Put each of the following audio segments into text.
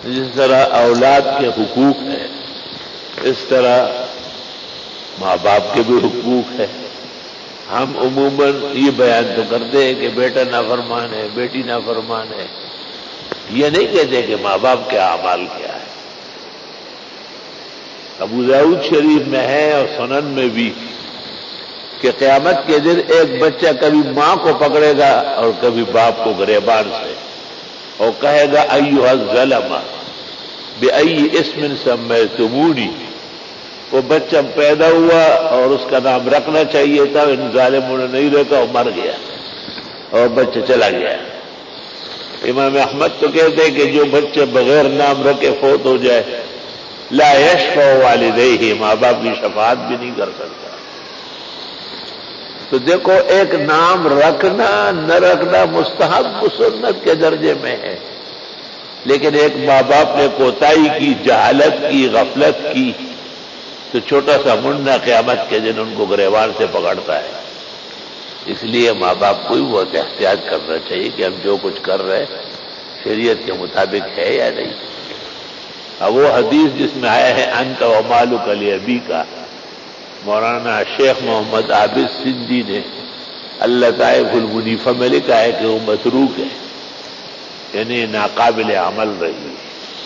جس طرح اولاد کے حقوق ہیں اس طرح ماں باپ کے بھی حقوق ہیں. ہم عموماً یہ بیان تو کرتے ہیں کہ بیٹا نافرمان ہے، بیٹی نافرمان ہے، یہ نہیں کہتے کہ ماں باپ کے اعمال کیا ہے. ابو داؤد شریف میں ہے اور سنن میں بھی کہ قیامت کے دن ایک بچہ کبھی ماں کو پکڑے گا اور کبھی باپ کو گریبان سے اور کہے گا ایھا الظلم بأی اسم سمیتمونی. وہ بچہ پیدا ہوا اور اس کا نام رکھنا چاہیے تھا، ان ظالموں نے نہیں رکھا اور مر گیا اور بچہ چلا گیا. امام احمد تو کہتے ہیں کہ جو بچے بغیر نام رکھے فوت ہو جائے لا یشفع والدیہ، ماں باپ کی شفاعت بھی نہیں کر سکتا. تو دیکھو ایک نام رکھنا نہ رکھنا مستحب سنت کے درجے میں ہے، لیکن ایک ماں باپ نے کوتاہی کی، جہالت کی، غفلت کی تو چھوٹا سا منڈا قیامت کے دن ان کو گریبان سے پکڑتا ہے. اس لیے ماں باپ کو بھی بہت احتیاط کرنا چاہیے کہ ہم جو کچھ کر رہے ہیں شریعت کے مطابق ہے یا نہیں. اب وہ حدیث جس میں آیا ہے انت ومالک لابیک، مولانا شیخ محمد عابد سندھی نے اللطائف المنیفہ میں لکھا ہے کہ وہ متروک ہے، یعنی ناقابل عمل رہی.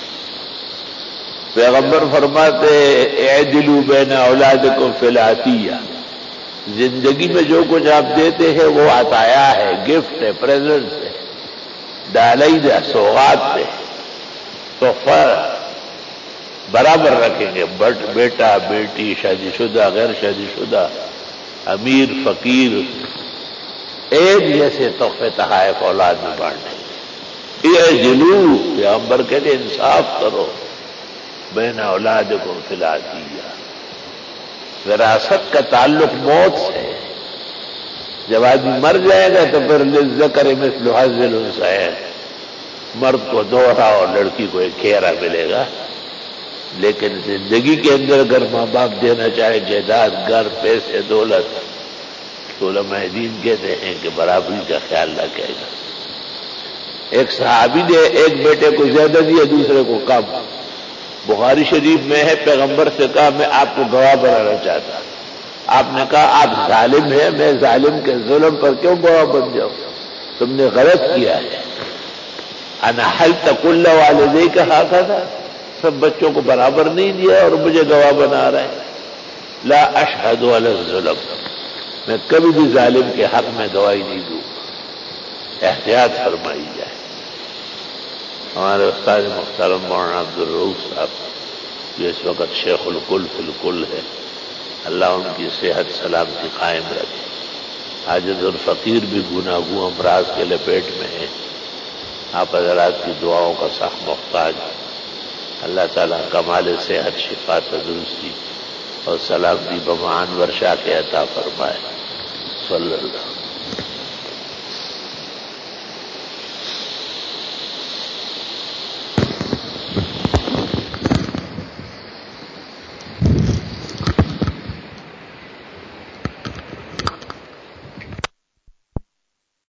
پیغمبر فرماتے اعدلوا بین اولادکم فی العطیہ، زندگی میں جو کچھ آپ دیتے ہیں وہ عطایا ہے، گفٹ ہے، پریزنٹ ہے، ڈالائیدہ سوغات ہے، تحفہ برابر رکھیں گے. بٹ بیٹا بیٹی، شادی شدہ غیر شادی شدہ، امیر فقیر، ایک جیسے تحفے تحائف اولاد میں بانٹیں گے. اعدلوا، پیغمبر کہتے انصاف کرو بین اولادکم فی العطیہ. وراثت کا تعلق موت سے ہے. جب آدمی مر جائے گا تو پھر للذکر مثل حظ الانثیین، مرد کو دوہرا اور لڑکی کو ایک کھیرا ملے گا. لیکن زندگی کے اندر اگر ماں باپ دینا چاہے جائیداد، گھر، پیسے، دولت، تو علماء دین کہتے ہیں کہ برابری کا خیال رکھے گا. ایک صحابی نے ایک بیٹے کو زیادہ دیا دوسرے کو کم. بخاری شریف میں ہے پیغمبر سے کہا میں آپ کو گواہ بنانا چاہتا. آپ نے کہا آپ ظالم ہیں، میں ظالم کے ظلم پر کیوں گواہ بن جاؤں؟ تم نے غلط کیا ہے. انا حلت کل والدیک ہکذا، سب بچوں کو برابر نہیں دیا اور مجھے گواہ بنا رہے ہیں. لا اشہد علی الظلم، میں کبھی بھی ظالم کے حق میں گواہی نہیں دوں. احتیاط فرمائی جائے. ہمارے استاد محترم مولانا عبدالرؤوف صاحب جو اس وقت شیخ الکل فی الکل ہے، اللہ ان کی صحت سلامتی قائم رکھے. عاجز الفقیر بھی گناہگو امراض کے لپیٹ میں ہے. آپ حضرات کی دعاؤں کا سخت محتاج. اللہ تعالیٰ کمال صحت، شفا، تندرستی اور سلامتی بمان ورشا کے عطا فرمائے. صلی اللہ